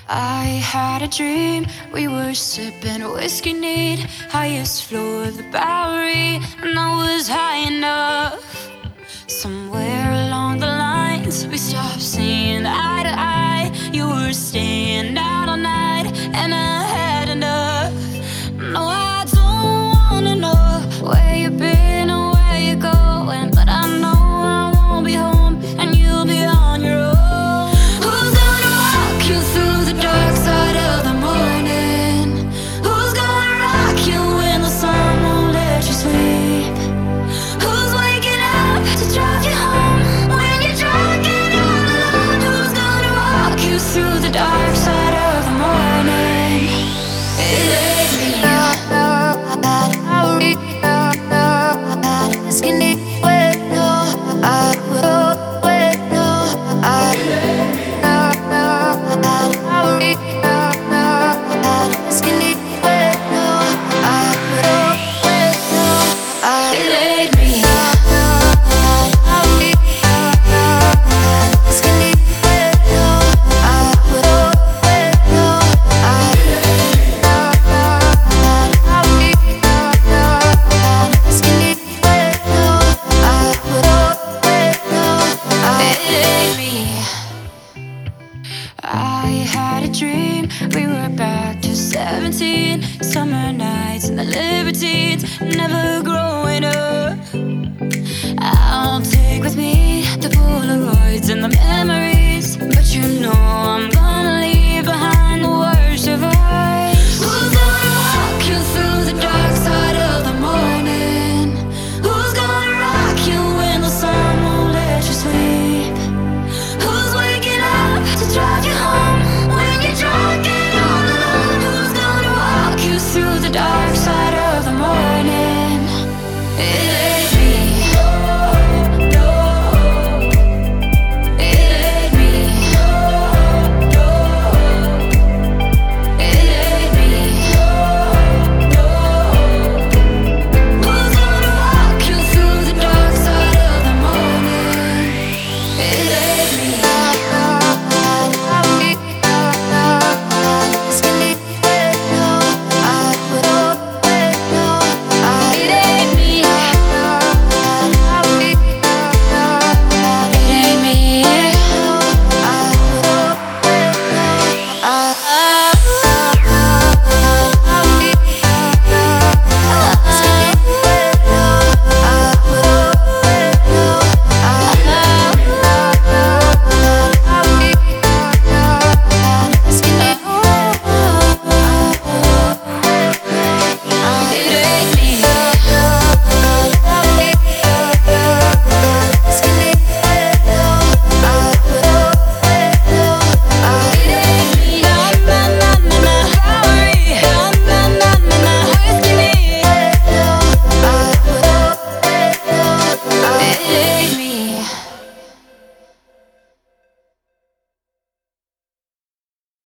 I had a dream, we were sipping whiskey neat, highest floor of the Bowery, and I was high enough. Somewhere along the lines, we stopped seeing eye to eye. You were staying out all night, and I had enough. No, I don't wanna know where you've been or where you're going, but I know I won't be home, and you'll be on your own. Who's gonna walk you through the dark side of the morning? Who's gonna rock you when the sun won't let you sleep? Who's waking up to drive you home when you're drunk and all alone? Who's gonna walk you through the dark side of the morning? It ain't me. I had a dream, we were back to 17. Summer nights and the libertines, never growing up. I'll take with me the Polaroids and the memories, but you know I'm gonna